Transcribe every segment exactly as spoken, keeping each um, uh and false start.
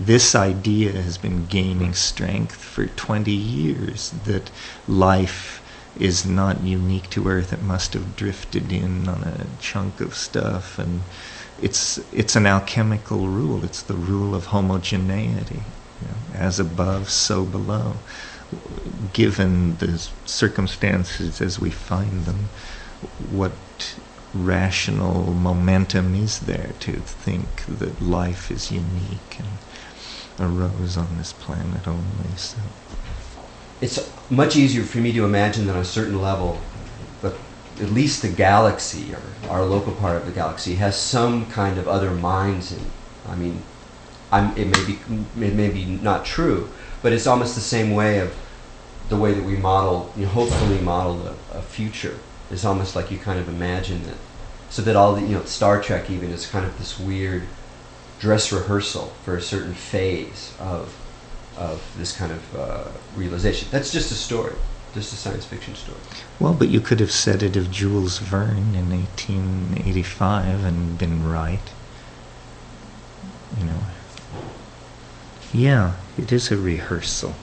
this idea has been gaining strength for twenty years, that life is not unique to Earth. It must have drifted in on a chunk of stuff, and it's it's an alchemical rule. It's the rule of homogeneity, you know, as above, so below. Given the circumstances as we find them, what rational momentum is there to think that life is unique and arose on this planet only? So it's much easier for me to imagine that on a certain level, but at least the galaxy, or our local part of the galaxy, has some kind of other minds in. I mean, I'm, it may be it may be not true, but it's almost the same way of the way that we model, you know, hopefully model a, a future. It's almost like you kind of imagine that, so that all the, you know, Star Trek even is kind of this weird dress rehearsal for a certain phase of of this kind of uh, realization. That's just a story, just a science fiction story. Well, but you could have said it of Jules Verne in eighteen eighty-five and been right. You know. Yeah, it is a rehearsal.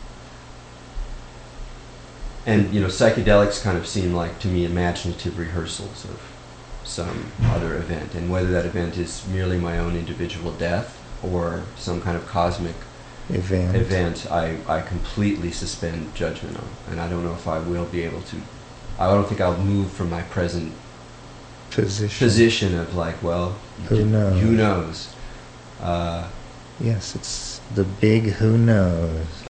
And, you know, psychedelics kind of seem like, to me, imaginative rehearsals of some other event. And whether that event is merely my own individual death or some kind of cosmic event, event I, I completely suspend judgment on. And I don't know if I will be able to. I don't think I'll move from my present position, position of like, well, who knows? Who knows? Uh, yes, it's the big who knows.